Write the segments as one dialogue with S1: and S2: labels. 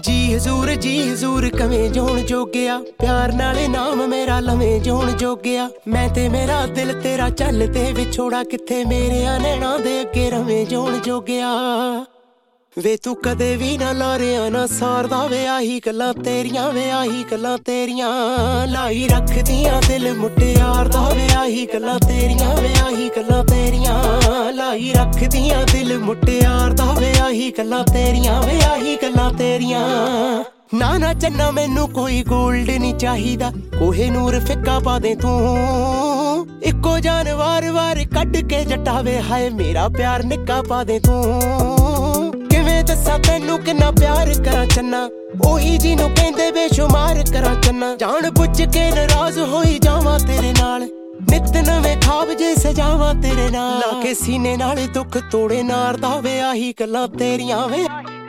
S1: ਜੀ ਹਜ਼ੂਰ ਕਵੇਂ ਜੋਣ ਜੋਗਿਆ ਪਿਆਰ ਨਾਲੇ ਨਾਮ ਮੇਰਾ ਲਵੇਂ ਜੋਣ ਜੋਗਿਆ ਮੈਂ ਤੇ ਮੇਰਾ ਦਿਲ ਤੇਰਾ ਚੱਲ ਤੇ ਵਿਛੋੜਾ ਕਿੱਥੇ ਮੇਰਿਆਂ ਨੈਣਾਂ ਦੇ ਅੱਗੇ ਰਵੇਂ ਜੋਣ ਜੋਗਿਆ ਵੇ ਤੂੰ ਕਦੇ ਵੀ ਨਾ ਲਾਰਿਆ ਨਾ ਸਾਰਦਾ ਵੇ ਆਹੀ ਗੱਲਾਂ ਤੇਰੀਆਂ ਵੇ ਆਹੀ ਗੱਲਾਂ ਤੇਰੀਆਂ ਲਾਈ ਰੱਖਦੀਆਂ ਦਿਲ ਮੁਟਿਆਰ ਦਾ ਵੇ ਆਹੀ ਗੱਲਾਂ ਤੇਰੀਆਂ ਵੇ ਆਹੀ ਗੱਲਾਂ ਤੇਰੀਆਂ ਲਾਈ ਰੱਖਦੀਆਂ ਦਿਲ ਮੁਟਿਆਰ ਦਾ ਵੇ ਆਹੀ ਗੱਲਾਂ ਤੇਰੀਆਂ ਵੇ ਆਹੀ ਗੱਲਾਂ ਤੇਰੀਆਂ ਨਾ ਚੰਨਾ ਮੈਨੂੰ ਕੋਈ ਗੋਲਡ ਨਹੀਂ ਚਾਹੀਦਾ ਕੋਹੇ ਨੂਰ ਫਿੱਕਾ ਪਾ ਦੇ ਤੂੰ ਇੱਕੋ ਜਾਨ ਵਾਰ ਕੱਢ ਕੇ ਜਟਾਵੇ ਹਾਏ ਮੇਰਾ ਪਿਆਰ ਨਿੱਕਾ ਪਾ ਦੇ ਤੂੰ ਕਿਵੇਂ ਦੱਸਾਂ ਤੈਨੂੰ ਕਿੰਨਾ ਪਿਆਰ ਕਰਾਂ ਚੰਨਾ ਉਹੀ ਜਿਹਨੂੰ ਕਹਿੰਦੇ ਬੇਸ਼ੁਮਾਰ ਕਰਾਂ ਚੰਨਾ ਜਾਣ ਬੁੱਝ ਕੇ ਨਾਰਾਜ਼ ਹੋਈ ਜਾਵਾਂ ਤੇਰੇ ਨਾਲ ਨਿੱਤ ਨਵੇਂ ਖਾਬ ਜੇ ਸਜਾਵਾਂ ਤੇਰੇ ਨਾਲ ਲਾ ਕੇ ਸੀਨੇ ਨਾਲੇ ਦੁੱਖ ਤੋੜੇ ਨਾਰਦਾ ਵੇ ਆਹੀ ਗੱਲਾਂ ਤੇਰੀਆਂ ਵੇ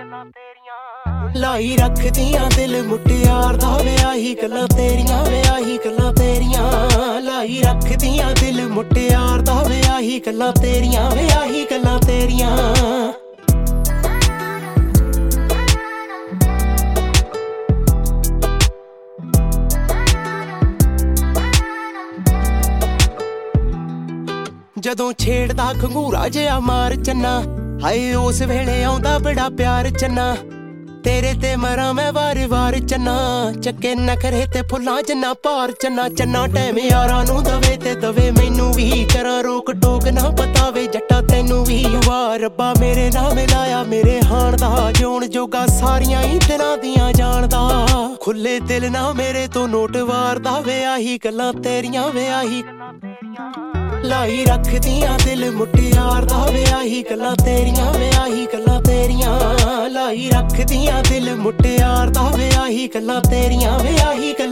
S1: ਲਾਈ ਰੱਖਦੀਆਂ ਦਿਲ ਮੁਟਿਆਰ ਦਾ ਵੇ ਆਹੀ ਗੱਲਾਂ ਤੇਰੀਆਂ ਵੇ ਆਹੀ ਗੱਲਾਂ ਤੇਰੀਆਂ ਲਾਈ ਰੱਖਦੀਆਂ ਦਿਲ ਮੁਟਿਆਰ ਦਾ ਵੇ ਆਹੀ ਗੱਲਾਂ ਤੇਰੀਆਂ ਵੇ ਆਹੀ ਗੱਲਾਂ ਤੇਰੀਆਂ ਜਦੋਂ ਛੇੜਦਾ ਖੰਗੂਰਾ ਜਿਹਾ ਮਾਰ ਚੰਨਾ ਹਾਏ ਉਸ ਵੇਲੇ ਆਉਂਦਾ ਬੜਾ ਪਿਆਰ ਚੰਨਾ ਤੇਰੇ ਤੇ ਮਰਾਂ ਮੈਂ ਵਾਰ ਚੰਨਾ ਚੱਕੇ ਨਖਰੇ ਤੇ ਫੁੱਲਾਂ ਜਿੰਨਾ ਭਾਰ ਚੰਨਾ ਚੰਨਾ ਟੈਮ ਯਾਰਾਂ ਨੂੰ ਦਵੇ ਤੇ ਦਵੇ ਮੈਨੂੰ ਵੀ ਕਰਾਂ ਰੋਕ ਟੋਕ ਨਾ ਪਤਾਵੇ ਜੱਟਾ ਤੈਨੂੰ ਵੀ ਵਾਹ ਰੱਬਾ ਮੇਰੇ ਨਾਮ ਲਾਇਆ ਮੇਰੇ ਹਾਣ ਦਾ ਜੋਣ ਜੋਗਾ ਸਾਰੀਆਂ ਹੀ ਦਿਲਾਂ ਦੀਆਂ ਜਾਣਦਾ ਖੁੱਲੇ ਦਿਲ ਨਾ ਮੇਰੇ ਤੋਂ ਨੋਟ ਵਾਰਦਾ ਵੇ ਆਹੀ ਗੱਲਾਂ ਤੇਰੀਆਂ ਵੇ ਆਹੀ ਲਾਈ ਰੱਖਦੀਆਂ ਦਿਲ ਮੁਟਿਆਰ ਦਾ ਵੇ ਆਹੀ ਗੱਲਾਂ ਤੇਰੀਆਂ ਵੇ ਆਹੀ ਗੱਲਾਂ ਤੇਰੀਆਂ ਲਾਈ ਰੱਖਦੀਆਂ ਦਿਲ ਮੁਟਿਆਰ ਦਾ ਵੇ ਆਹੀ ਗੱਲਾਂ ਤੇਰੀਆਂ ਵੇ ਆਹੀ